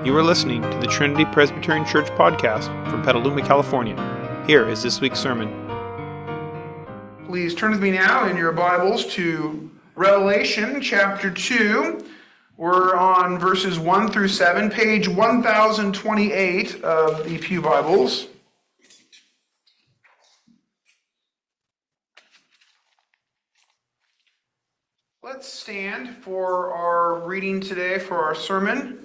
You are listening to the Trinity Presbyterian Church podcast from Petaluma, California. Here is this week's sermon. Please turn with me now in your Bibles to Revelation chapter 2. We're on verses 1 through 7, page 1028 of the Pew Bibles. Let's stand for our reading today for our sermon.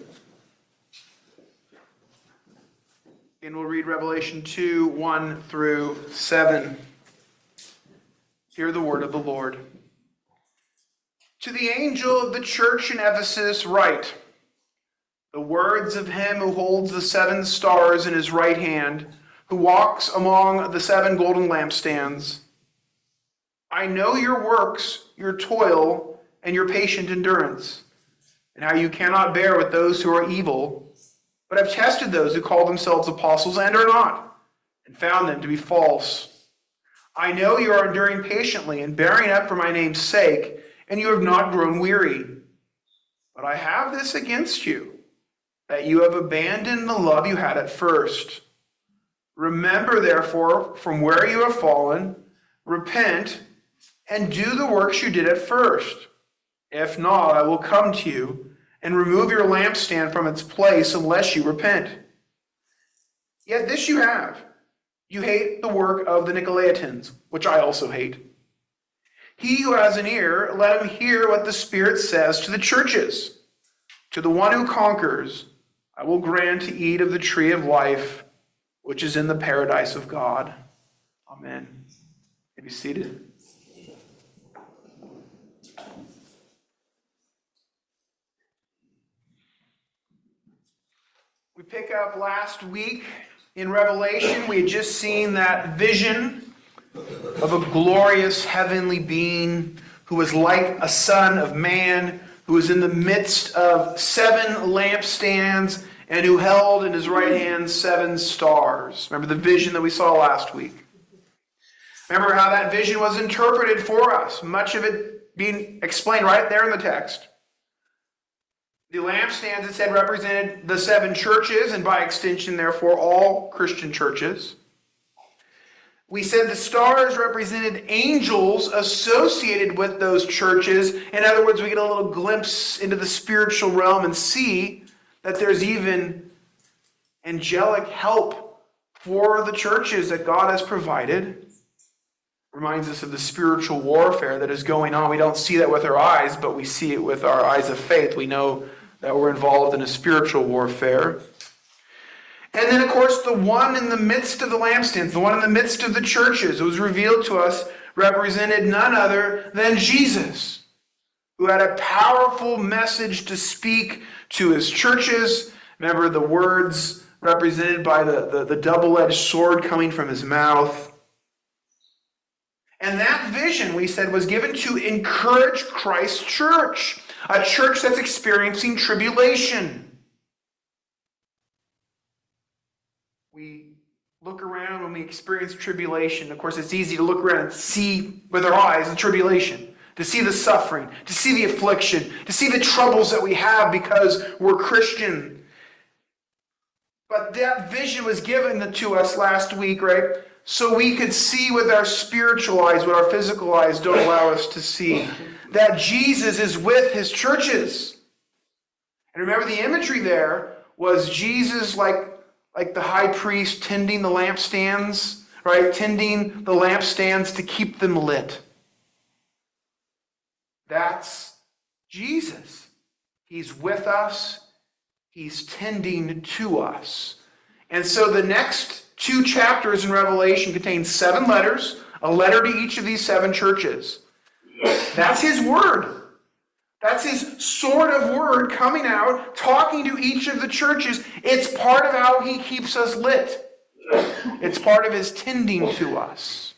And we'll read Revelation 2, 1 through 7. Hear the word of the Lord. To the angel of the church in Ephesus write, the words of him who holds the 7 stars in his right hand, who walks among the 7 golden lampstands. I know your works, your toil, and your patient endurance, and how you cannot bear with those who are evil, but have tested those who call themselves apostles and are not, and found them to be false. I know you are enduring patiently and bearing up for my name's sake, and you have not grown weary. But I have this against you, that you have abandoned the love you had at first. Remember, therefore, from where you have fallen, repent, and do the works you did at first. If not, I will come to you and remove your lampstand from its place unless you repent. Yet this you have. You hate the work of the Nicolaitans, which I also hate. He who has an ear, let him hear what the Spirit says to the churches. To the one who conquers, I will grant to eat of the tree of life, which is in the paradise of God. Amen. Be seated. We pick up last week in Revelation. We had just seen that vision of a glorious heavenly being who was like a son of man, who was in the midst of 7 lampstands and who held in his right hand 7 stars. Remember the vision that we saw last week? Remember how that vision was interpreted for us, much of it being explained right there in the text. The lampstands, it said, represented the 7 churches, and by extension, therefore, all Christian churches. We said the stars represented angels associated with those churches. In other words, we get a little glimpse into the spiritual realm and see that there's even angelic help for the churches that God has provided. Reminds us of the spiritual warfare that is going on. We don't see that with our eyes, but we see it with our eyes of faith. We know that we're involved in a spiritual warfare. And then, of course, the one in the midst of the lampstands, the one in the midst of the churches, it was revealed to us, represented none other than Jesus, who had a powerful message to speak to his churches. Remember the words represented by the double-edged sword coming from his mouth. And that vision, we said, was given to encourage Christ's church, a church that's experiencing tribulation. We look around when we experience tribulation. Of course, it's easy to look around and see with our eyes the tribulation, to see the suffering, to see the affliction, to see the troubles that we have because we're Christian. But that vision was given to us last week, right? So we could see with our spiritual eyes what our physical eyes don't allow us to see. That Jesus is with his churches. And remember the imagery there was Jesus like the high priest tending the lampstands, right? Tending the lampstands to keep them lit. That's Jesus. He's with us. He's tending to us. And so the next 2 chapters in Revelation contain 7 letters, a letter to each of these 7 churches. That's his word. That's his sword of word coming out, talking to each of the churches. It's part of how he keeps us lit. It's part of his tending to us.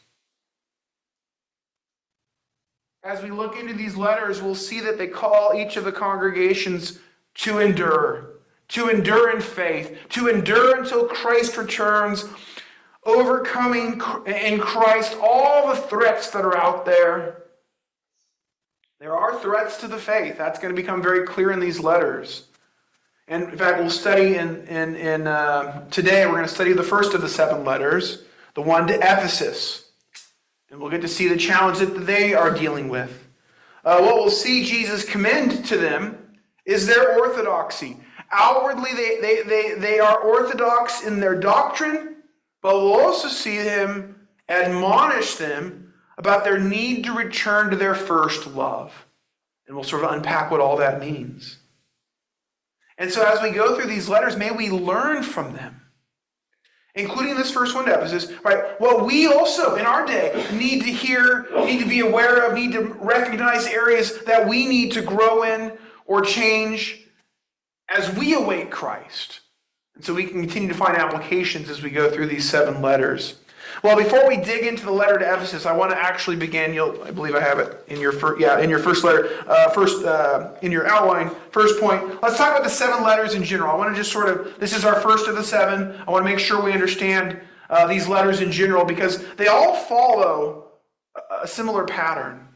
As we look into these letters, we'll see that they call each of the congregations to endure in faith, to endure until Christ returns, overcoming in Christ all the threats that are out there. There are threats to the faith. That's going to become very clear in these letters. And in fact, we'll study today, we're going to study the first of the 7 letters, the one to Ephesus. And we'll get to see the challenge that they are dealing with. What we'll see Jesus commend to them is their orthodoxy. Outwardly, they are orthodox in their doctrine, but we'll also see him admonish them about their need to return to their first love. And we'll sort of unpack what all that means. And so as we go through these letters, may we learn from them, including this first one to Ephesus, right? What we also, in our day, need to hear, need to be aware of, need to recognize areas that we need to grow in or change as we await Christ. And so we can continue to find applications as we go through these 7 letters. Well, before we dig into the letter to Ephesus, I want to actually begin. I believe I have it in your first letter, in your outline, first point. Let's talk about the 7 letters in general. I want to just this is our first of the 7. I want to make sure we understand these letters in general because they all follow a similar pattern.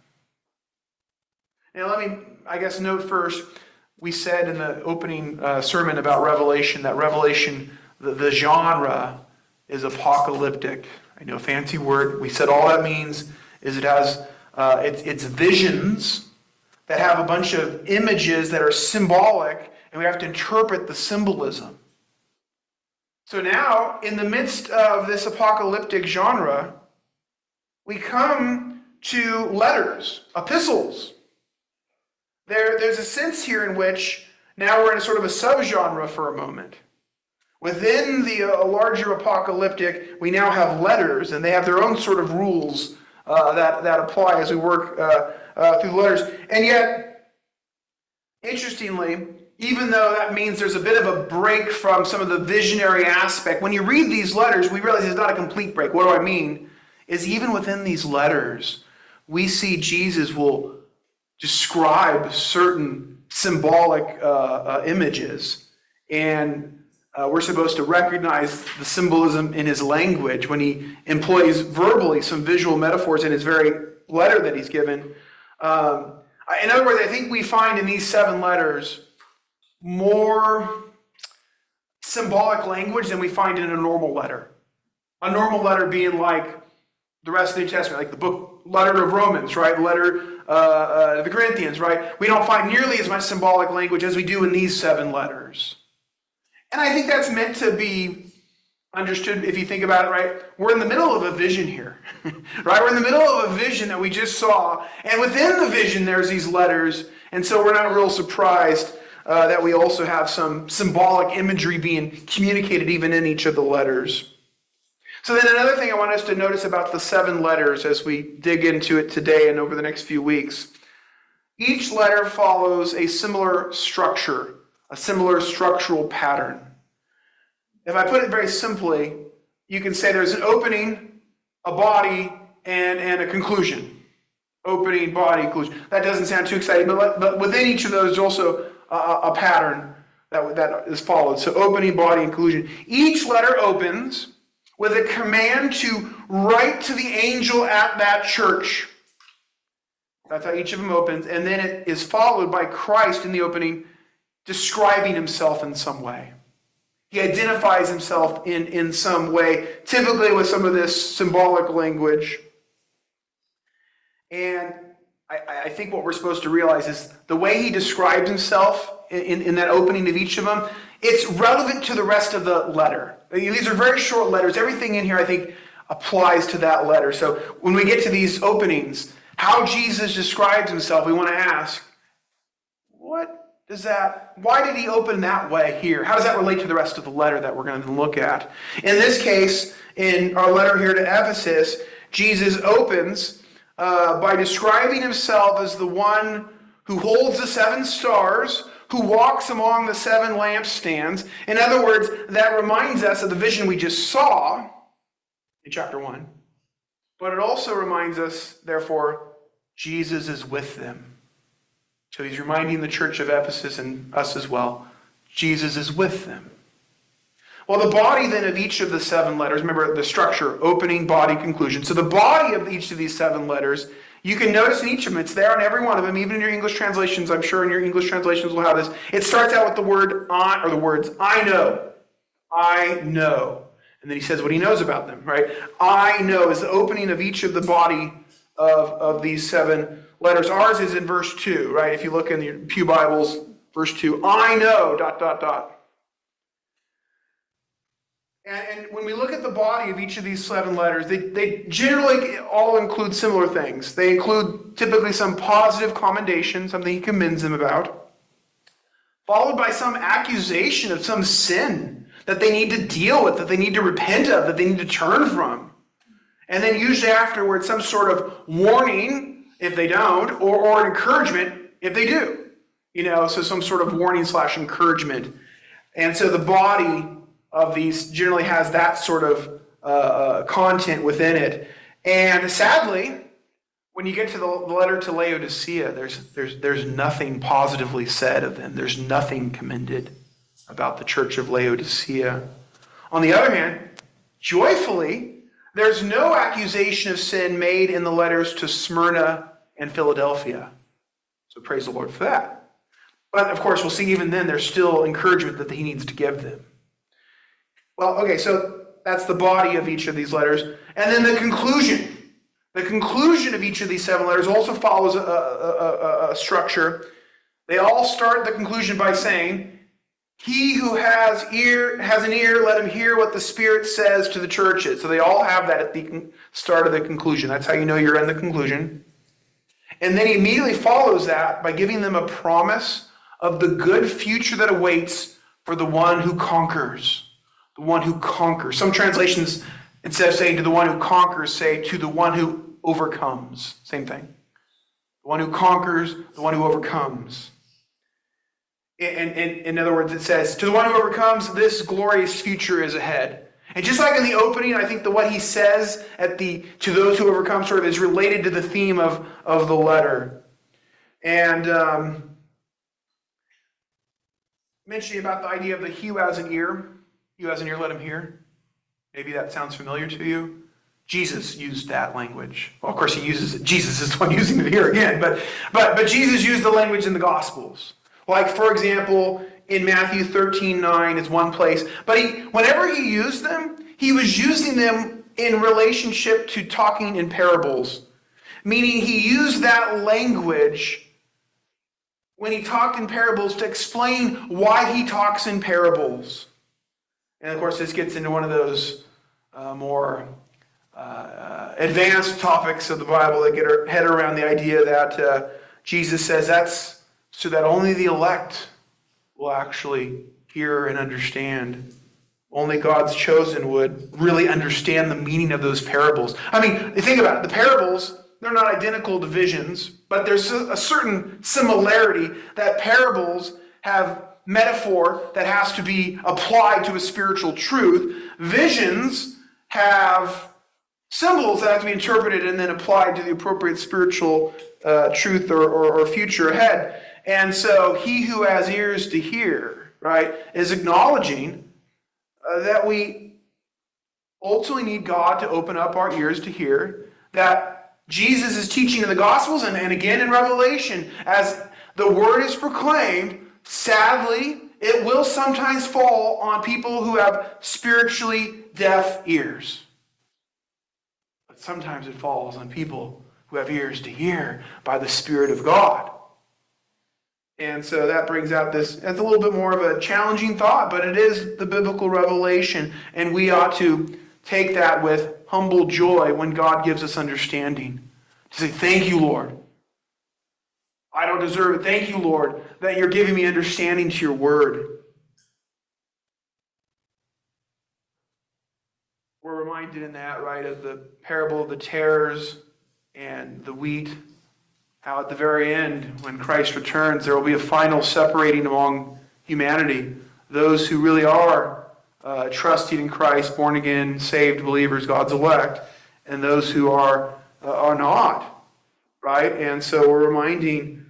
Now, let me, note first, we said in the opening sermon about Revelation that Revelation, the genre is apocalyptic. I know, fancy word. We said all that means is it has it's visions that have a bunch of images that are symbolic, and we have to interpret the symbolism. So now, in the midst of this apocalyptic genre, we come to letters, epistles. There's a sense here in which now we're in a sort of a subgenre for a moment. Within the larger apocalyptic, we now have letters, and they have their own sort of rules that apply as we work through the letters. And yet, interestingly, even though that means there's a bit of a break from some of the visionary aspect, when you read these letters, we realize it's not a complete break. What do I mean? Is even within these letters, we see Jesus will describe certain symbolic images, and we're supposed to recognize the symbolism in his language when he employs verbally some visual metaphors in his very letter that he's given. In other words, I think we find in these 7 letters more symbolic language than we find in a normal letter. A normal letter being like the rest of the New Testament, like the letter of Romans, right? The letter of the Corinthians, right? We don't find nearly as much symbolic language as we do in these 7 letters. And I think that's meant to be understood if you think about it, right? We're in the middle of a vision here, right? We're in the middle of a vision that we just saw. And within the vision, there's these letters. And so we're not real surprised that we also have some symbolic imagery being communicated even in each of the letters. So then another thing I want us to notice about the 7 letters as we dig into it today and over the next few weeks, each letter follows a similar structure, a similar structural pattern. If I put it very simply, you can say there's an opening, a body, and a conclusion. Opening, body, conclusion. That doesn't sound too exciting, but within each of those, there's also a pattern that is followed. So opening, body, and conclusion. Each letter opens with a command to write to the angel at that church. That's how each of them opens. And then it is followed by Christ in the opening describing himself in some way. He identifies himself in some way, typically with some of this symbolic language. And I think what we're supposed to realize is the way he describes himself in that opening of each of them, it's relevant to the rest of the letter. These are very short letters. Everything in here, I think, applies to that letter. So when we get to these openings, how Jesus describes himself, we want to ask, why did he open that way here? How does that relate to the rest of the letter that we're going to look at? In this case, in our letter here to Ephesus, Jesus opens by describing himself as the one who holds the 7 stars, who walks among the 7 lampstands. In other words, that reminds us of the vision we just saw in chapter 1. But it also reminds us, therefore, Jesus is with them. So he's reminding the church of Ephesus and us as well, Jesus is with them. Well, the body then of each of the 7 letters, remember the structure, opening, body, conclusion. So the body of each of these 7 letters You can notice in each of them, it's there on every one of them, even in your English translations. I'm sure in your English translations will have this. It starts out with the word "I" or the words "I know." I know. And then he says what he knows about them, right? I know is the opening of each of the body of these 7 letters. Ours is in verse 2, right? If you look in the Pew Bibles, verse 2, I know, ... And when we look at the body of each of these 7 letters, they generally all include similar things. They include typically some positive commendation, something he commends them about, followed by some accusation of some sin that they need to deal with, that they need to repent of, that they need to turn from. And then usually afterwards, some sort of warning if they don't, or encouragement if they do. So some sort of warning / encouragement. And so the body of these generally has that sort of content within it. And sadly, when you get to the letter to Laodicea, there's nothing positively said of them. There's nothing commended about the church of Laodicea. On the other hand, joyfully, there's no accusation of sin made in the letters to Smyrna and Philadelphia. So praise the Lord for that. But of course, we'll see even then there's still encouragement that he needs to give them. Well, okay, so that's the body of each of these letters. And then the conclusion. The conclusion of each of these 7 letters also follows a structure. They all start the conclusion by saying, he who has an ear, let him hear what the Spirit says to the churches. So they all have that at the start of the conclusion. That's how you know you're in the conclusion. And then he immediately follows that by giving them a promise of the good future that awaits for the one who conquers. The one who conquers. Some translations, instead of saying to the one who conquers, say to the one who overcomes. Same thing. The one who conquers, the one who overcomes. In other words, it says, to the one who overcomes, this glorious future is ahead. And just like in the opening, I think that what he says to those who overcome sort of is related to the theme of the letter. And mentioning about the idea of the he who has an ear. He who has an ear, let him hear. Maybe that sounds familiar to you. Jesus used that language. Well, of course, he uses it. Jesus is the one using it here again. But Jesus used the language in the Gospels. Like, for example, in Matthew 13:9 is one place. But whenever he used them, he was using them in relationship to talking in parables. Meaning he used that language when he talked in parables to explain why he talks in parables. And of course, this gets into one of those more advanced topics of the Bible that get our head around the idea that Jesus says that's so that only the elect will actually hear and understand. Only God's chosen would really understand the meaning of those parables. I mean, think about it. The parables, they're not identical divisions, but there's a certain similarity that parables have metaphor that has to be applied to a spiritual truth. Visions have symbols that have to be interpreted and then applied to the appropriate spiritual truth or future ahead. And so he who has ears to hear, right, is acknowledging that we ultimately need God to open up our ears to hear, that Jesus is teaching in the Gospels and again in Revelation, as the word is proclaimed, sadly, it will sometimes fall on people who have spiritually deaf ears. But sometimes it falls on people who have ears to hear by the Spirit of God. And so that brings out it's a little bit more of a challenging thought, but it is the biblical revelation, and we ought to take that with humble joy when God gives us understanding. To say, thank you, Lord. I don't deserve it. Thank you, Lord, that you're giving me understanding to your word. We're reminded in that, right, of the parable of the tares and the wheat. How at the very end, when Christ returns, there will be a final separating among humanity. Those who really are trusting in Christ, born again, saved believers, God's elect, and those who are not, right? And so we're reminding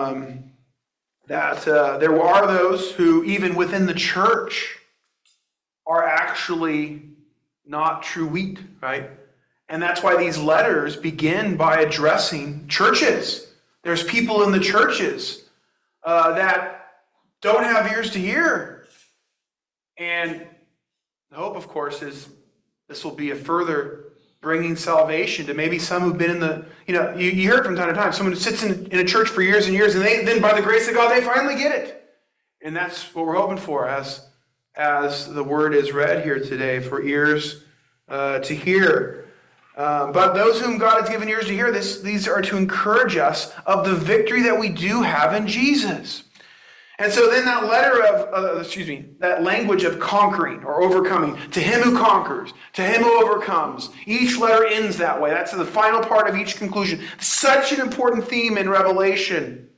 that there are those who, even within the church, are actually not true wheat, right? And that's why these letters begin by addressing churches. There's people in the churches that don't have ears to hear. And the hope, of course, is this will be a further bringing salvation to maybe some who've been in the, you hear it from time to time, someone who sits in a church for years and years, and then by the grace of God, they finally get it. And that's what we're hoping for as the word is read here today, for ears to hear. But those whom God has given ears to hear, these are to encourage us of the victory that we do have in Jesus. And so then that that language of conquering or overcoming, to him who conquers, to him who overcomes, each letter ends that way. That's the final part of each conclusion. Such an important theme in Revelation.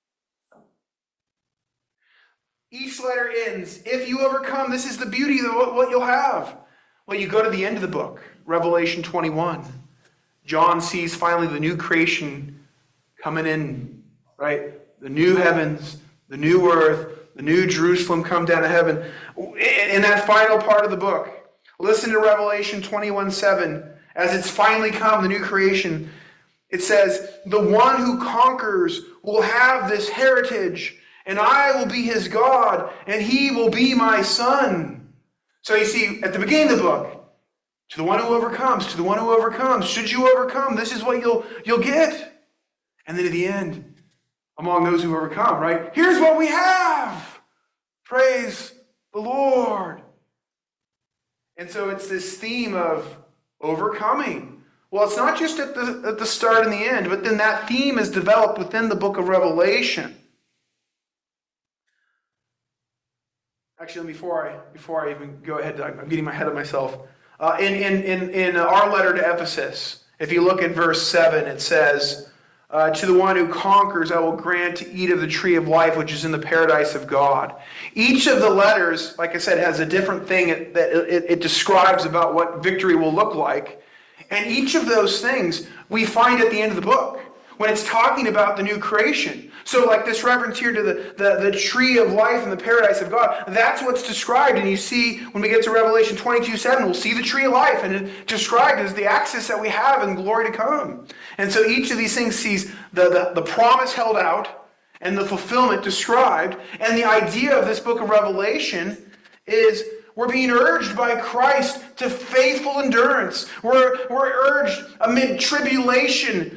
Each letter ends, if you overcome, this is the beauty of what you'll have. Well, you go to the end of the book, Revelation 21. John sees finally the new creation coming in, right? The new heavens, the new earth, the new Jerusalem come down to heaven. In that final part of the book, listen to Revelation 21:7. As it's finally come, the new creation, it says, the one who conquers will have this heritage, and I will be his God, and he will be my son. So you see, at the beginning of the book, to the one who overcomes, to the one who overcomes, should you overcome, this is what you'll get. And then at the end, among those who overcome, right? Here's what we have. Praise the Lord. And so it's this theme of overcoming. Well, it's not just at the start and the end, but then that theme is developed within the book of Revelation. Actually, before I even go ahead, I'm getting ahead of myself. In our letter to Ephesus, if you look at verse 7, it says, to the one who conquers, I will grant to eat of the tree of life, which is in the paradise of God. Each of the letters, like I said, has a different thing that it describes about what victory will look like. And each of those things we find at the end of the book when it's talking about the new creation. So like this reference here to the tree of life in the paradise of God, that's what's described. And you see, when we get to Revelation 22:7, we'll see the tree of life, and it's described as the access that we have in glory to come. And so each of these things sees the promise held out and the fulfillment described. And the idea of this book of Revelation is we're being urged by Christ to faithful endurance. We're urged amid tribulation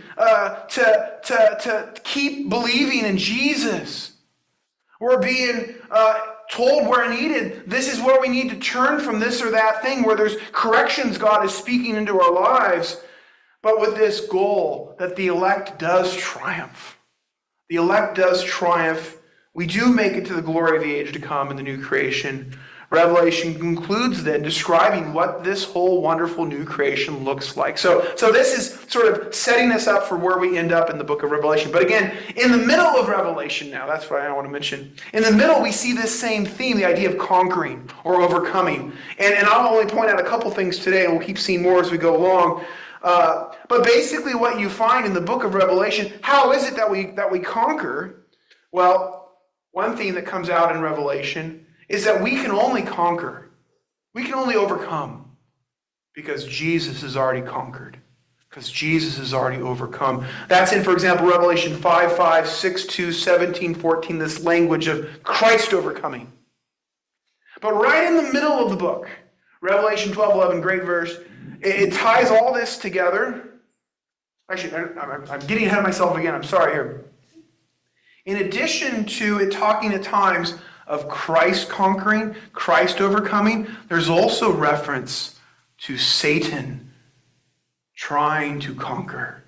to keep believing in Jesus. We're being told where needed, this is where we need to turn from this or that thing, where there's corrections God is speaking into our lives, but with this goal that the elect does triumph. The elect does triumph. We do make it to the glory of the age to come in the new creation. Revelation concludes then describing what this whole wonderful new creation looks like. So this is sort of setting us up for where we end up in the book of Revelation. But again, in the middle of Revelation now, that's what I want to mention. In the middle, we see this same theme, the idea of conquering or overcoming. And I'll only point out a couple things today, and we'll keep seeing more as we go along. But basically what you find in the book of Revelation, how is it that we conquer? Well, one theme that comes out in Revelation is that we can only conquer, we can only overcome because Jesus has already conquered, because Jesus has already overcome. That's in, for example, Revelation 5:5, 6:2, 17:14, this language of Christ overcoming. But right in the middle of the book, Revelation 12:11, great verse, it ties all this together. Actually, I'm getting ahead of myself again. I'm sorry here. In addition to it talking at times of Christ conquering, Christ overcoming, there's also reference to Satan trying to conquer,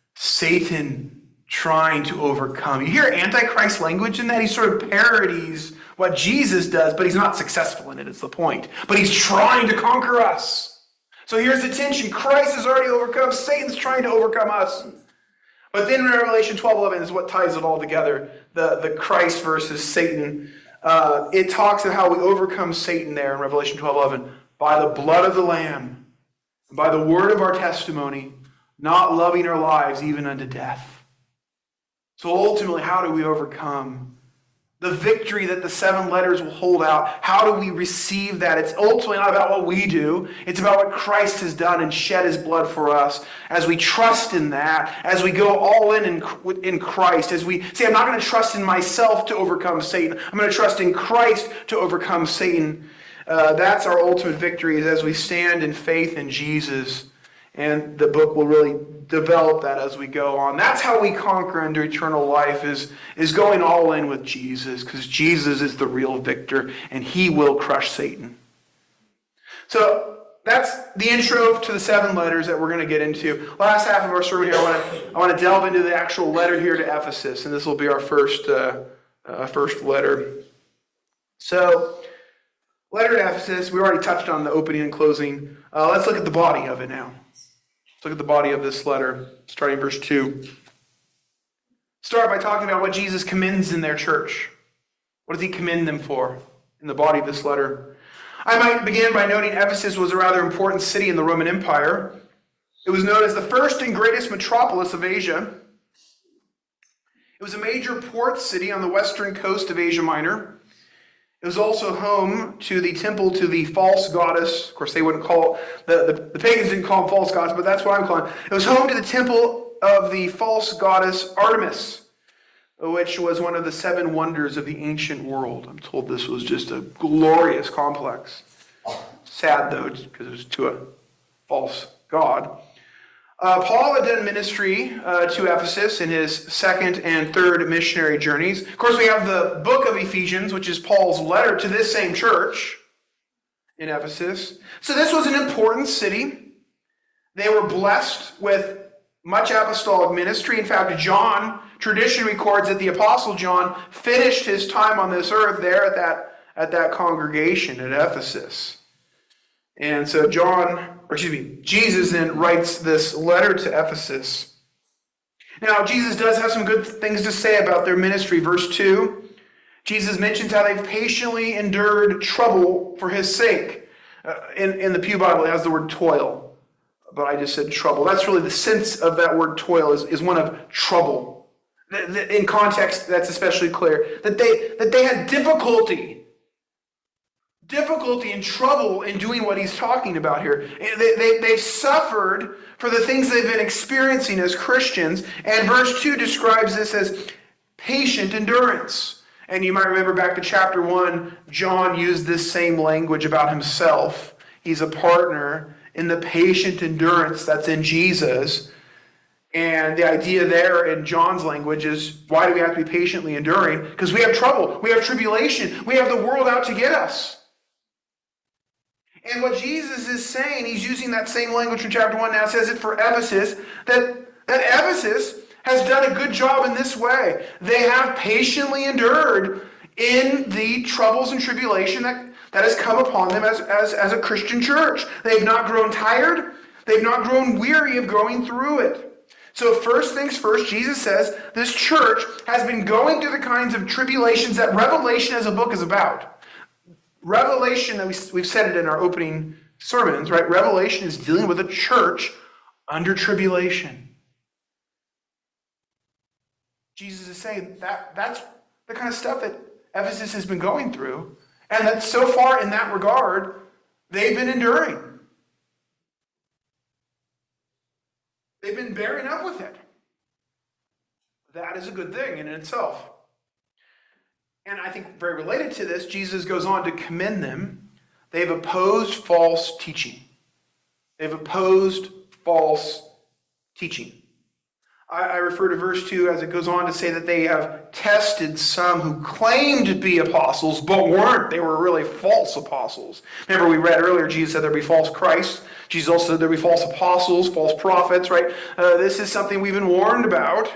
Satan trying to overcome. You hear Antichrist language in that? He sort of parodies what Jesus does, but he's not successful in it, is the point. But he's trying to conquer us. So here's the tension. Christ has already overcome. Satan's trying to overcome us. But then Revelation 12:11 is what ties it all together. The Christ versus Satan. It talks of how we overcome Satan there in Revelation 12:11 by the blood of the Lamb, by the word of our testimony, not loving our lives even unto death. So ultimately, how do we overcome? the victory that the 7 letters will hold out. How do we receive that? It's ultimately not about what we do. It's about what Christ has done and shed his blood for us. As we trust in that, as we go all in Christ, as we say, I'm not going to trust in myself to overcome Satan. I'm going to trust in Christ to overcome Satan. That's our ultimate victory, is as we stand in faith in Jesus. And the book will really develop that as we go on. That's how we conquer under eternal life, is going all in with Jesus, because Jesus is the real victor, and he will crush Satan. So that's the intro to the 7 letters that we're going to get into. Last half of our sermon here, I want to delve into the actual letter here to Ephesus, and this will be our first letter. So, letter to Ephesus, we already touched on the opening and closing. Let's look at the body of it now. Let's look at the body of this letter, starting in verse 2. Start by talking about what Jesus commends in their church. What does he commend them for in the body of this letter? I might begin by noting Ephesus was a rather important city in the Roman Empire. It was known as the first and greatest metropolis of Asia. It was a major port city on the western coast of Asia Minor. It was also home to the temple to the false goddess. Of course, they wouldn't call the pagans didn't call them false gods, but that's what I'm calling it. It was home to the temple of the false goddess Artemis, which was one of the 7 wonders of the ancient world. I'm told this was just a glorious complex. Sad though, because it was to a false god. Paul had done ministry to Ephesus in his 2nd and 3rd missionary journeys. Of course, we have the book of Ephesians, which is Paul's letter to this same church in Ephesus. So this was an important city. They were blessed with much apostolic ministry. In fact, tradition records that the Apostle John finished his time on this earth there at that congregation at Ephesus. And so Jesus then writes this letter to Ephesus. Now, Jesus does have some good things to say about their ministry. Verse 2, Jesus mentions how they've patiently endured trouble for his sake. In the Pew Bible, it has the word toil, but I just said trouble. That's really the sense of that word toil is one of trouble. In context, that's especially clear. That they had difficulty and trouble in doing what he's talking about here. They've suffered for the things they've been experiencing as Christians, and verse 2 describes this as patient endurance. And you might remember back to chapter 1, John used this same language about himself. He's a partner in the patient endurance that's in Jesus. And the idea there in John's language is, why do we have to be patiently enduring? Because we have trouble, we have tribulation, we have the world out to get us. And what Jesus is saying, he's using that same language from chapter 1 now, says it for Ephesus, that Ephesus has done a good job in this way. They have patiently endured in the troubles and tribulation that has come upon them as a Christian church. They've not grown tired. They've not grown weary of going through it. So first things first, Jesus says this church has been going through the kinds of tribulations that Revelation as a book is about. Revelation, we've said it in our opening sermons, right? Revelation is dealing with a church under tribulation. Jesus is saying that's the kind of stuff that Ephesus has been going through, and that so far in that regard, they've been enduring. They've been bearing up with it. That is a good thing in itself. And I think very related to this, Jesus goes on to commend them. They've opposed false teaching. They've opposed false teaching. I refer to verse 2 as it goes on to say that they have tested some who claimed to be apostles, but weren't. They were really false apostles. Remember, we read earlier, Jesus said there'd be false Christs. Jesus also said there'd be false apostles, false prophets, right? This is something we've been warned about.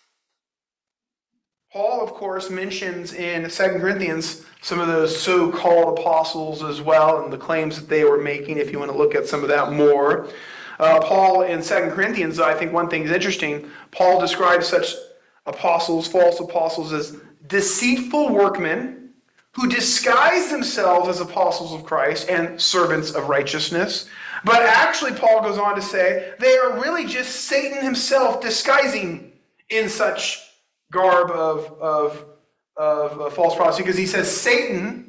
Paul, of course, mentions in 2 Corinthians some of those so-called apostles as well, and the claims that they were making, if you want to look at some of that more. Paul in 2 Corinthians, I think one thing is interesting. Paul describes such apostles, false apostles, as deceitful workmen who disguise themselves as apostles of Christ and servants of righteousness. But actually, Paul goes on to say, they are really just Satan himself disguising in such garb of of false prophets, because he says Satan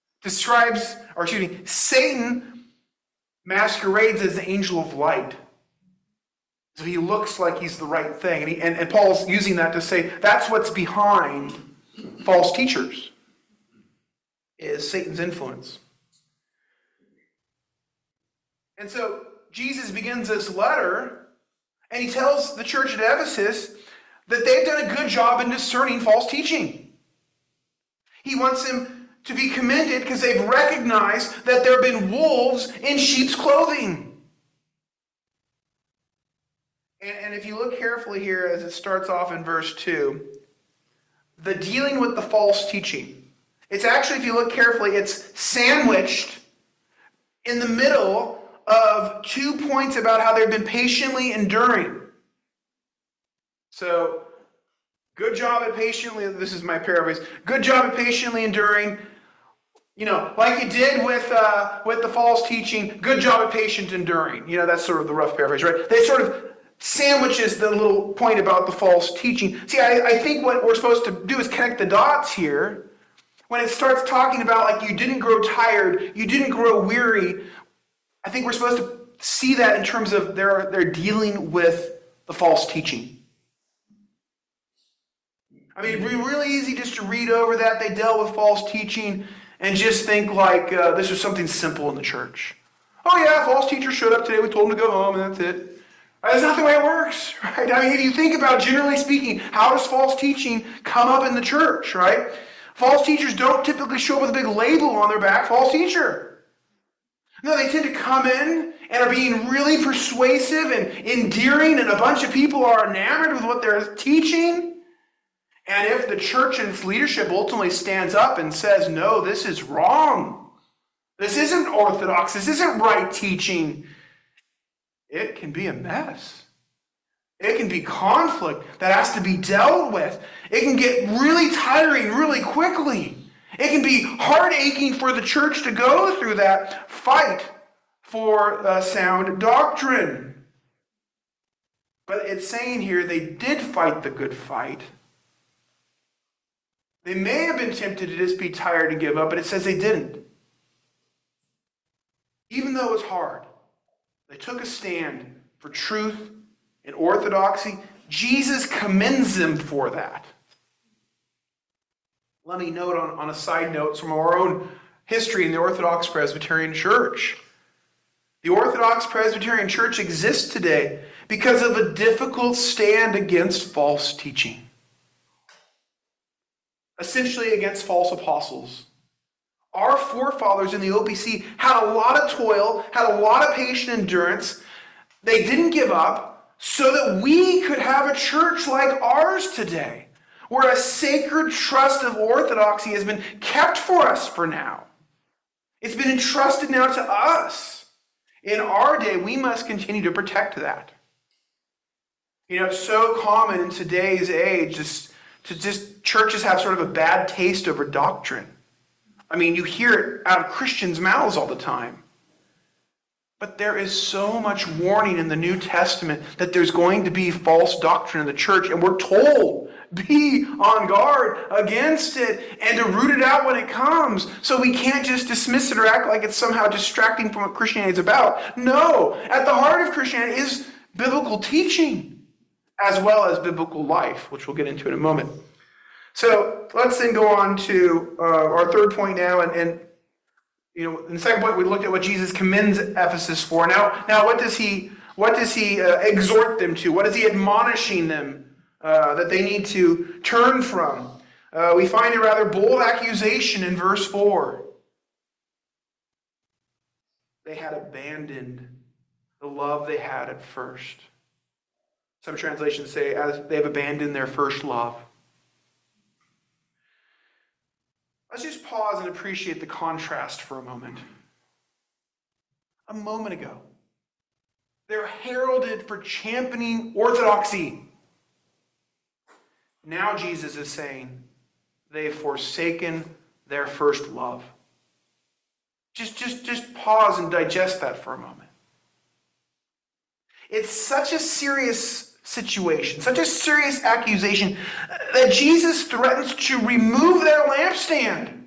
masquerades as the angel of light. So he looks like he's the right thing. And Paul's using that to say that's what's behind false teachers, is Satan's influence. And so Jesus begins this letter, and he tells the church at Ephesus that they've done a good job in discerning false teaching. He wants them to be commended because they've recognized that there have been wolves in sheep's clothing. And if you look carefully here as it starts off in verse 2, the dealing with the false teaching. It's actually, if you look carefully, it's sandwiched in the middle of 2 points about how they've been patiently enduring. So, good job at patiently, this is my paraphrase, good job at patiently enduring. Like you did with the false teaching, good job at patient enduring. That's sort of the rough paraphrase, right? They sort of sandwiches the little point about the false teaching. See, I think what we're supposed to do is connect the dots here. When it starts talking about like you didn't grow tired, you didn't grow weary, I think we're supposed to see that in terms of they're dealing with the false teaching. I mean, it'd be really easy just to read over that. They dealt with false teaching and just think like this was something simple in the church. Oh yeah, false teacher showed up today, we told him to go home, and that's it. That's not the way it works, right? I mean, if you think about, generally speaking, how does false teaching come up in the church, right? False teachers don't typically show up with a big label on their back, false teacher. No, they tend to come in and are being really persuasive and endearing, and a bunch of people are enamored with what they're teaching. And if the church and its leadership ultimately stands up and says, no, this is wrong, this isn't orthodox, this isn't right teaching, it can be a mess. It can be conflict that has to be dealt with. It can get really tiring really quickly. It can be heart-aching for the church to go through that fight for sound doctrine. But it's saying here they did fight the good fight. They may have been tempted to just be tired and give up, but it says they didn't. Even though it was hard, they took a stand for truth and orthodoxy. Jesus commends them for that. Let me note on a side note from our own history in the Orthodox Presbyterian Church. The Orthodox Presbyterian Church exists today because of a difficult stand against false teaching. Essentially against false apostles. Our forefathers in the OPC had a lot of toil, had a lot of patient endurance. They didn't give up so that we could have a church like ours today, where a sacred trust of orthodoxy has been kept for us for now. It's been entrusted now to us. In our day, we must continue to protect that. It's so common in today's age just churches have sort of a bad taste over doctrine. I mean, you hear it out of Christians' mouths all the time. But there is so much warning in the New Testament that there's going to be false doctrine in the church, and we're told, be on guard against it and to root it out when it comes. So we can't just dismiss it or act like it's somehow distracting from what Christianity is about. No, at the heart of Christianity is biblical teaching as well as biblical life, which we'll get into in a moment. So let's then go on to our third point now, and in the second point we looked at what Jesus commends Ephesus for. Now what does he exhort them to? What is he admonishing them that they need to turn from? We find a rather bold accusation in verse 4. They had abandoned the love they had at first. Some translations say as they have abandoned their first love. Let's just pause and appreciate the contrast for a moment. A moment ago, they're heralded for championing orthodoxy. Now Jesus is saying they've forsaken their first love. Just pause and digest that for a moment. It's such a serious situation, such a serious accusation, that Jesus threatens to remove their lampstand.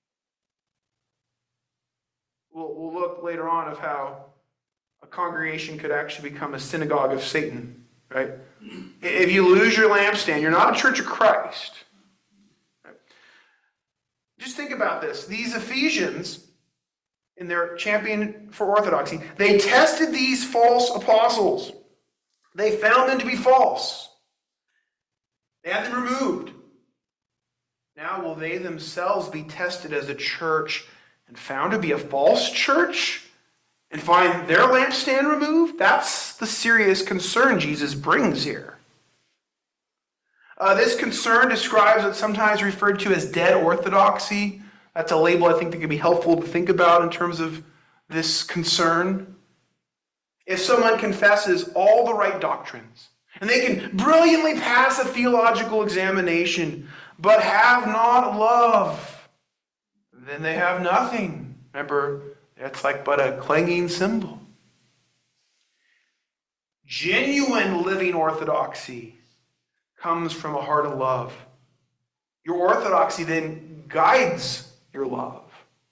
We'll look later on of how a congregation could actually become a synagogue of Satan, right? If you lose your lampstand, you're not a church of Christ. Right? Just think about this. These Ephesians, in their champion for orthodoxy, they tested these false apostles. They found them to be false. They had them removed. Now will they themselves be tested as a church and found to be a false church and find their lampstand removed? That's the serious concern Jesus brings here. This concern describes what's sometimes referred to as dead orthodoxy. That's a label I think that can be helpful to think about in terms of this concern. If someone confesses all the right doctrines, and they can brilliantly pass a theological examination, but have not love, then they have nothing. Remember, it's like but a clanging cymbal. Genuine living orthodoxy comes from a heart of love. Your orthodoxy then guides your love.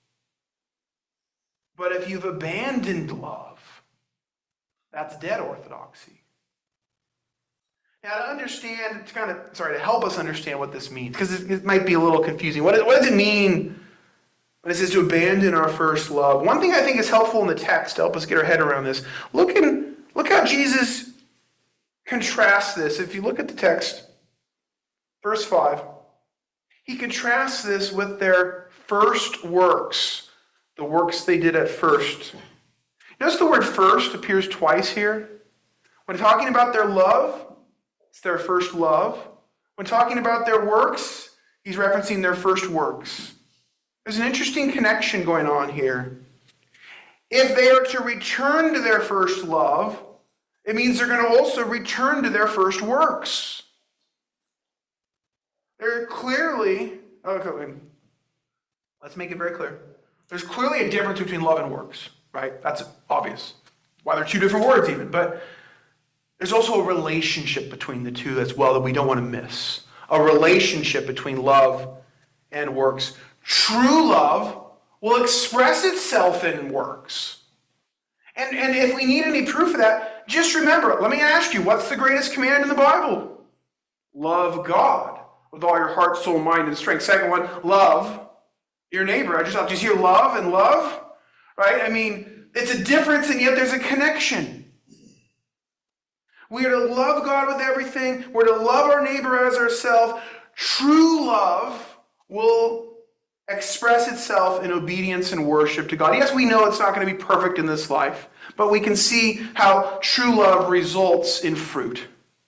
But if you've abandoned love, that's dead orthodoxy. Now, to help us understand what this means, because it might be a little confusing. What does it mean when it says to abandon our first love? One thing I think is helpful in the text to help us get our head around this. Look how Jesus contrasts this. If you look at the text, verse 5, he contrasts this with their first works, the works they did at first. Notice the word first appears twice here. When talking about their love, it's their first love. When talking about their works, he's referencing their first works. There's an interesting connection going on here. If they are to return to their first love, it means they're going to also return to their first works. They're clearly, let's make it very clear. There's clearly a difference between love and works, right? That's obvious. Why they're two different words even. But there's also a relationship between the two as well that we don't want to miss. A relationship between love and works. True love will express itself in works. And if we need any proof of that, just remember, let me ask you, what's the greatest command in the Bible? Love God with all your heart, soul, mind, and strength. Second one, love your neighbor. I just hear love and love, right? I mean, it's a difference and yet there's a connection. We are to love God with everything. We're to love our neighbor as ourselves. True love will express itself in obedience and worship to God. Yes, we know it's not going to be perfect in this life, but we can see how true love results in fruit.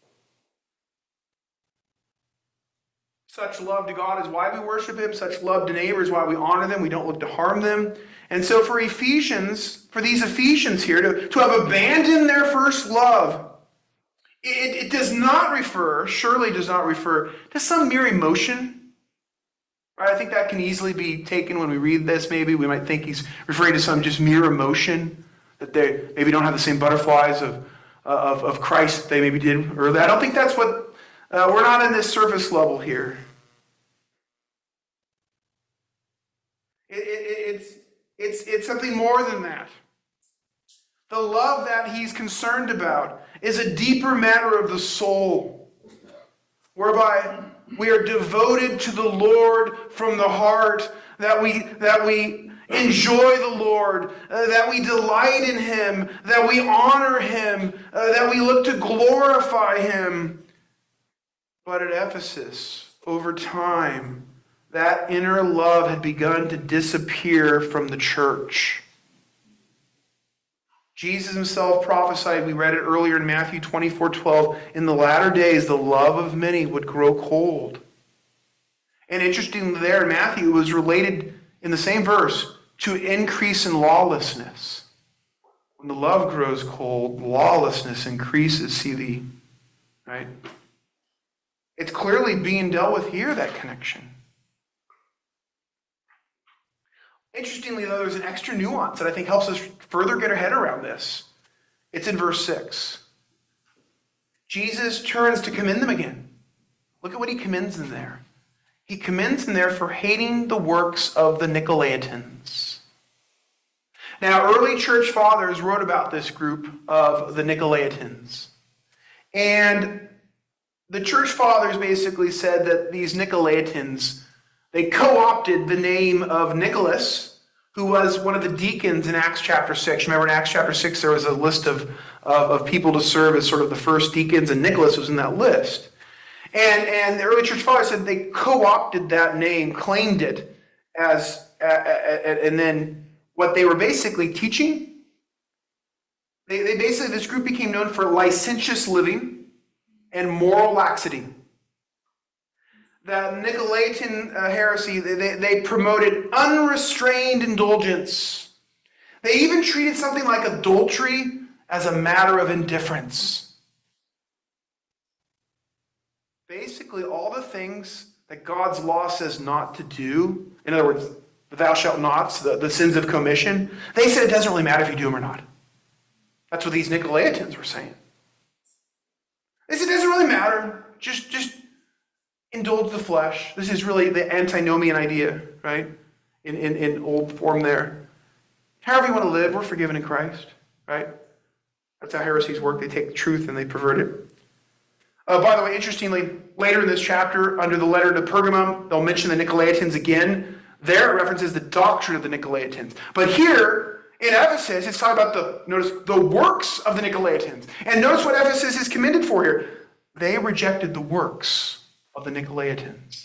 Such love to God is why we worship Him. Such love to neighbors is why we honor them. We don't look to harm them. And so for these Ephesians here, to have abandoned their first love, it does not refer, surely does not refer to some mere emotion. Right? I think that can easily be taken when we read this. Maybe we might think he's referring to some just mere emotion, that they maybe don't have the same butterflies of Christ that they maybe did earlier. I don't think that's what, we're not in this surface level here. It's something more than that. The love that he's concerned about is a deeper matter of the soul, whereby we are devoted to the Lord from the heart, that we enjoy the Lord, that we delight in Him, that we honor Him, that we look to glorify Him. But at Ephesus, over time, that inner love had begun to disappear from the church. Jesus himself prophesied, we read it earlier in Matthew 24:12, in the latter days the love of many would grow cold. And interestingly there in Matthew, it was related in the same verse to increase in lawlessness. When the love grows cold, lawlessness increases. See right? It's clearly being dealt with here, that connection. Interestingly, though, there's an extra nuance that I think helps us further get our head around this. It's in verse 6. Jesus turns to commend them again. Look at what he commends them there. He commends them there for hating the works of the Nicolaitans. Now, early church fathers wrote about this group of the Nicolaitans. And the church fathers basically said that these Nicolaitans, they co-opted the name of Nicholas, who was one of the deacons in Acts chapter 6. Remember in Acts chapter 6 there was a list of people to serve as sort of the first deacons, and Nicholas was in that list. And the early church fathers said they co-opted that name, claimed it as, and then what they were basically teaching, they basically, this group became known for licentious living and moral laxity. The Nicolaitan heresy, they promoted unrestrained indulgence. They even treated something like adultery as a matter of indifference. Basically, all the things that God's law says not to do, in other words, the thou shalt nots, the sins of commission, they said it doesn't really matter if you do them or not. That's what these Nicolaitans were saying. They said it doesn't really matter. Just indulge the flesh. This is really the antinomian idea, right? In old form there. However you want to live, we're forgiven in Christ, right? That's how heresies work. They take the truth and they pervert it. By the way, interestingly, later in this chapter, under the letter to Pergamum, they'll mention the Nicolaitans again. There it references the doctrine of the Nicolaitans. But here, in Ephesus, it's talking about the works of the Nicolaitans. And notice what Ephesus is commended for here. They rejected the works of the Nicolaitans.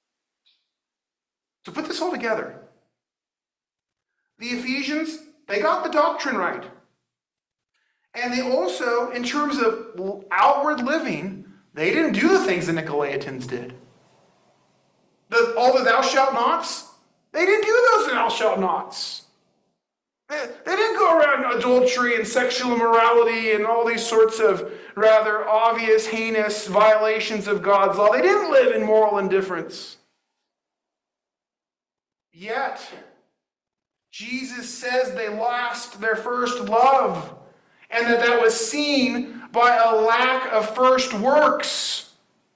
So put this all together. The Ephesians, they got the doctrine right. And they also, in terms of outward living, they didn't do the things the Nicolaitans did. All the thou shalt nots, they didn't do those thou shalt nots. They didn't go around adultery and sexual immorality and all these sorts of rather obvious, heinous violations of God's law. They didn't live in moral indifference. Yet, Jesus says they lost their first love, and that was seen by a lack of first works.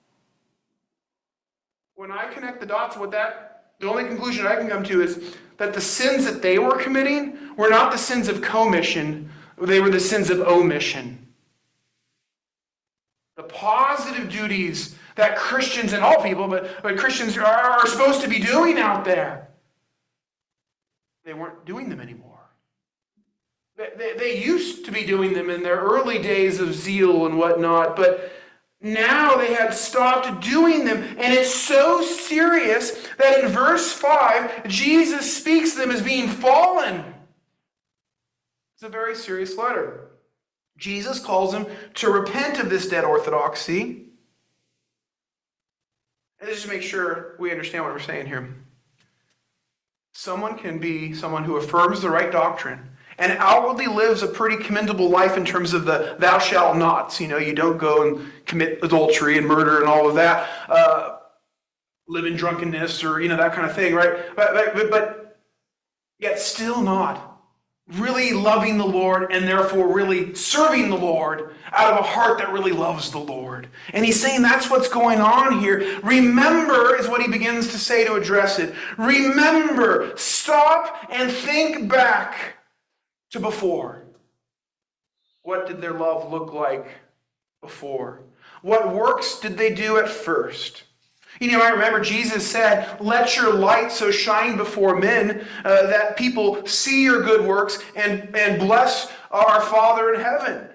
When I connect the dots with that, the only conclusion I can come to is that the sins that they were committing were not the sins of commission, they were the sins of omission. The positive duties that Christians and all people, but Christians are supposed to be doing out there, they weren't doing them anymore. They used to be doing them in their early days of zeal and whatnot, but now they had stopped doing them. And it's so serious that in verse 5, Jesus speaks to them as being fallen. It's a very serious letter. Jesus calls them to repent of this dead orthodoxy. And just to make sure we understand what we're saying here. Someone can be someone who affirms the right doctrine and outwardly lives a pretty commendable life in terms of the thou shalt nots. You know, you don't go and commit adultery and murder and all of that. Live in drunkenness or, that kind of thing, right? But yet still not really loving the Lord and therefore really serving the Lord out of a heart that really loves the Lord. And he's saying that's what's going on here. Remember is what he begins to say to address it. Remember, stop and think back to before. What did their love look like before? What works did they do at first? I remember Jesus said, let your light so shine before men that people see your good works and bless our Father in heaven.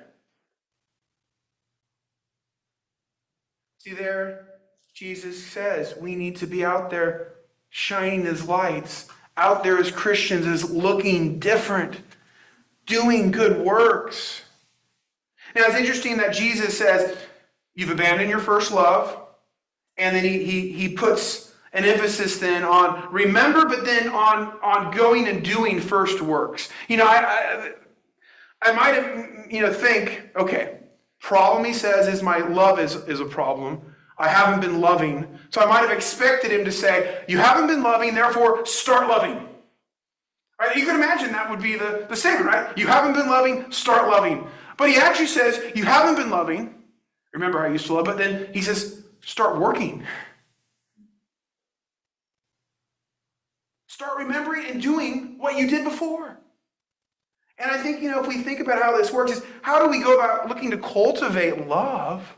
See there, Jesus says we need to be out there shining as lights, out there as Christians, as looking different, doing good works. Now it's interesting that Jesus says, you've abandoned your first love. And then he puts an emphasis then on remember, but then on going and doing first works. I might think, okay, problem he says is my love is a problem. I haven't been loving. So I might have expected him to say, you haven't been loving, therefore start loving. Right? You can imagine that would be the statement, right? You haven't been loving, start loving. But he actually says, you haven't been loving, Remember how you used to love, but then he says, start working. Start remembering and doing what you did before. And I think, if we think about how this works, is how do we go about looking to cultivate love?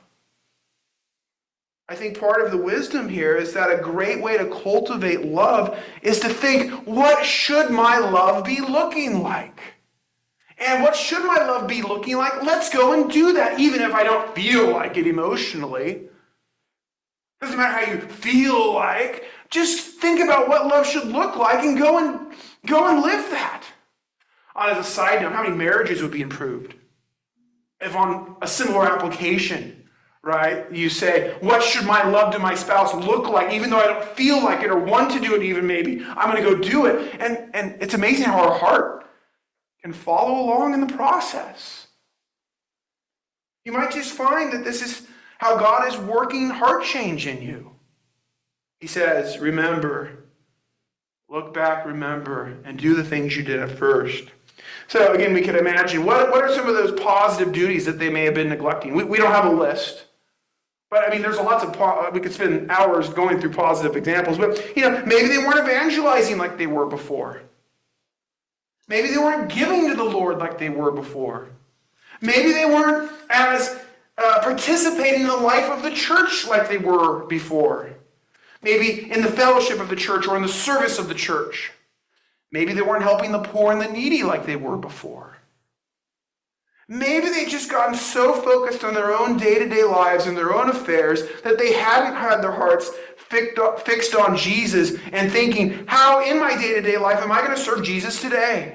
I think part of the wisdom here is that a great way to cultivate love is to think, what should my love be looking like? And what should my love be looking like? Let's go and do that, even if I don't feel like it emotionally. Doesn't matter how you feel like. Just think about what love should look like and go and live that. As a side note, how many marriages would be improved if on a similar application, right, you say, what should my love to my spouse look like, even though I don't feel like it or want to do it even maybe, I'm going to go do it. And it's amazing how our heart can follow along in the process. You might just find that this is how God is working heart change in you. He says, remember, look back, remember, and do the things you did at first. So again, we could imagine, what are some of those positive duties that they may have been neglecting? We don't have a list. But there's lots of, we could spend hours going through positive examples. But, maybe they weren't evangelizing like they were before. Maybe they weren't giving to the Lord like they were before. Maybe they weren't as participating in the life of the church like they were before. Maybe in the fellowship of the church or in the service of the church. Maybe they weren't helping the poor and the needy like they were before. Maybe they just gotten so focused on their own day-to-day lives and their own affairs that they hadn't had their hearts fixed on Jesus and thinking, how in my day-to-day life am I going to serve Jesus today?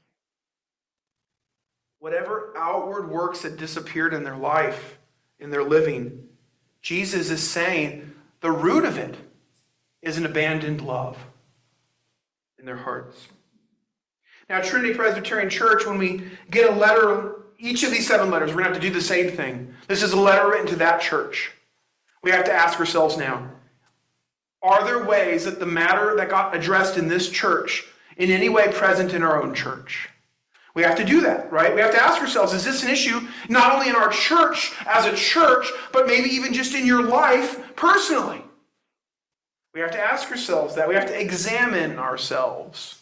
Whatever outward works that disappeared in their life, in their living, Jesus is saying the root of it is an abandoned love in their hearts. Now, Trinity Presbyterian Church, when we get a letter, each of these 7 letters, we're going to have to do the same thing. This is a letter written to that church. We have to ask ourselves now, are there ways that the matter that got addressed in this church in any way present in our own church? We have to do that, right? We have to ask ourselves, is this an issue not only in our church as a church, but maybe even just in your life personally? We have to ask ourselves that. We have to examine ourselves.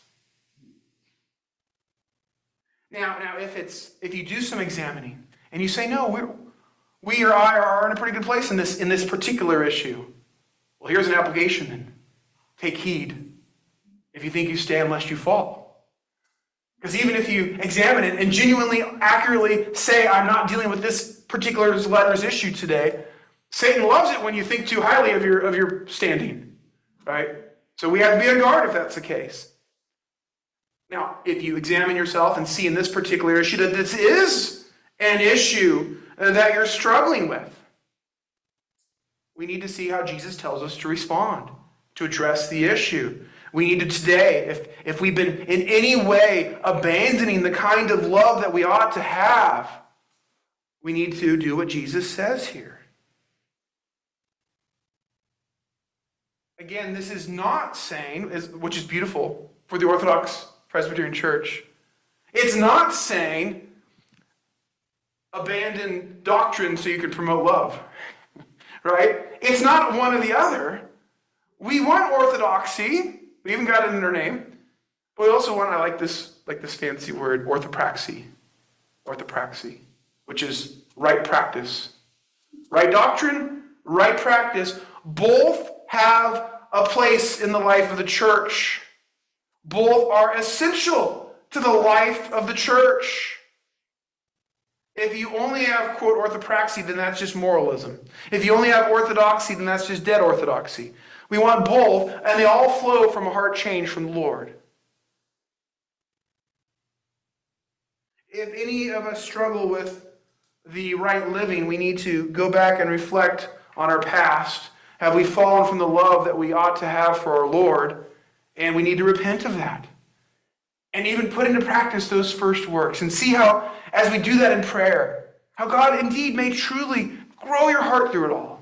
Now, if you do some examining and you say, no, we or I are in a pretty good place in this particular issue. Well, here's an application then. Take heed if you think you stay unless you fall. Because even if you examine it and genuinely, accurately say, I'm not dealing with this particular letter's issue today, Satan loves it when you think too highly of your standing. Right? So we have to be on guard if that's the case. Now, if you examine yourself and see in this particular issue that this is an issue that you're struggling with, we need to see how Jesus tells us to respond, to address the issue. We need to today, if we've been in any way abandoning the kind of love that we ought to have, we need to do what Jesus says here. Again, this is not saying, which is beautiful for the Orthodox Presbyterian Church, it's not saying abandon doctrine so you can promote love, right? It's not one or the other. We want orthodoxy. We even got it in our name. But we also want, I like this fancy word, orthopraxy. Orthopraxy, which is right practice. Right doctrine, right practice. Both have a place in the life of the church. Both are essential to the life of the church. If you only have, quote, orthopraxy, then that's just moralism. If you only have orthodoxy, then that's just dead orthodoxy. We want both, and they all flow from a heart change from the Lord. If any of us struggle with the right living, we need to go back and reflect on our past. Have we fallen from the love that we ought to have for our Lord? And we need to repent of that. And even put into practice those first works. And see how, as we do that in prayer, how God indeed may truly grow your heart through it all.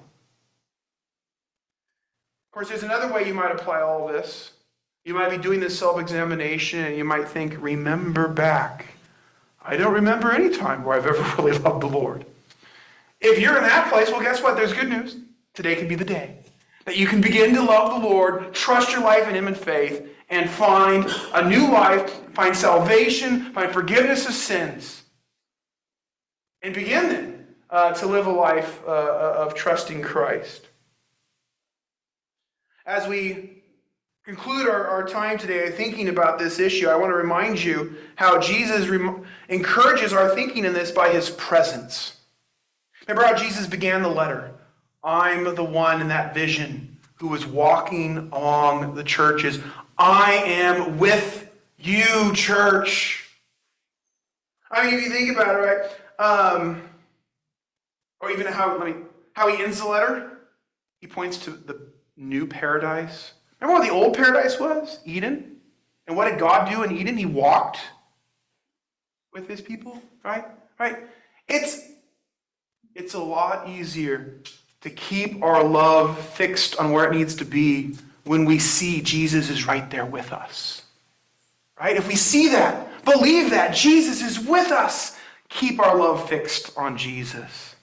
Of course, there's another way you might apply all this. You might be doing this self-examination and you might think, remember back. I don't remember any time where I've ever really loved the Lord. If you're in that place, well, guess what? There's good news. Today could be the day that you can begin to love the Lord, trust your life in Him in faith, and find a new life, find salvation, find forgiveness of sins, and begin then to live a life of trusting Christ. As we conclude our time today thinking about this issue, I want to remind you how Jesus encourages our thinking in this by His presence. Remember how Jesus began the letter? I'm the one in that vision who was walking along the churches. I am with you, church. I mean, if you think about it, right? Or even how he ends the letter, he points to the new paradise. Remember what the old paradise was? Eden. And what did God do in Eden? He walked with His people, right? Right? It's a lot easier to keep our love fixed on where it needs to be when we see Jesus is right there with us. Right? If we see that, believe that Jesus is with us, keep our love fixed on Jesus.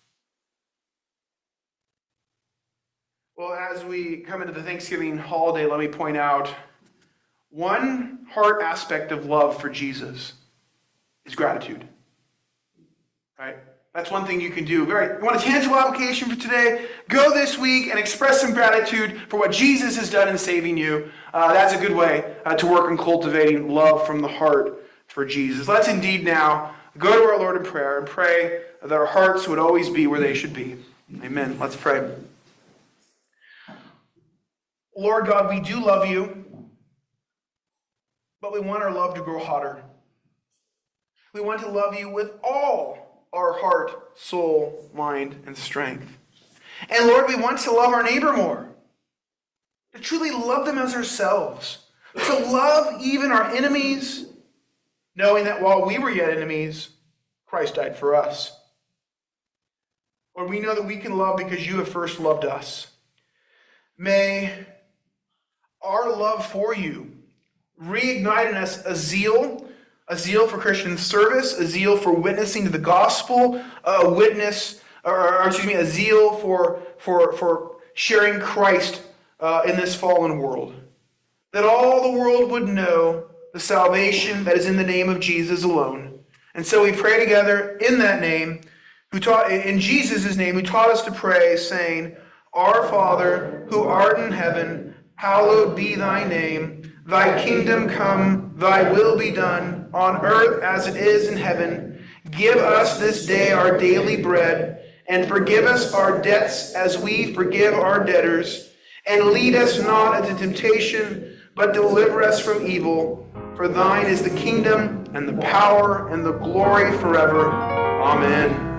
Well, as we come into the Thanksgiving holiday, let me point out one heart aspect of love for Jesus is gratitude. Right? That's one thing you can do. You want a tangible application for today? Go this week and express some gratitude for what Jesus has done in saving you. That's a good way to work on cultivating love from the heart for Jesus. Let's indeed now go to our Lord in prayer and pray that our hearts would always be where they should be. Amen. Let's pray. Lord God, we do love you, but we want our love to grow hotter. We want to love you with all our heart, soul, mind, and strength. And Lord, we want to love our neighbor more. To truly love them as ourselves. To love even our enemies, knowing that while we were yet enemies, Christ died for us. Lord, we know that we can love because you have first loved us. May our love for you reignite in us a zeal for Christian service, a zeal for witnessing to the gospel, a zeal for sharing Christ in this fallen world. That all the world would know the salvation that is in the name of Jesus alone. And so we pray together in that name, in Jesus' name, who taught us to pray, saying, Our Father, who art in heaven, hallowed be thy name. Thy kingdom come, thy will be done, on earth as it is in heaven. Give us this day our daily bread, and forgive us our debts as we forgive our debtors. And lead us not into temptation, but deliver us from evil. For thine is the kingdom, and the power, and the glory forever. Amen.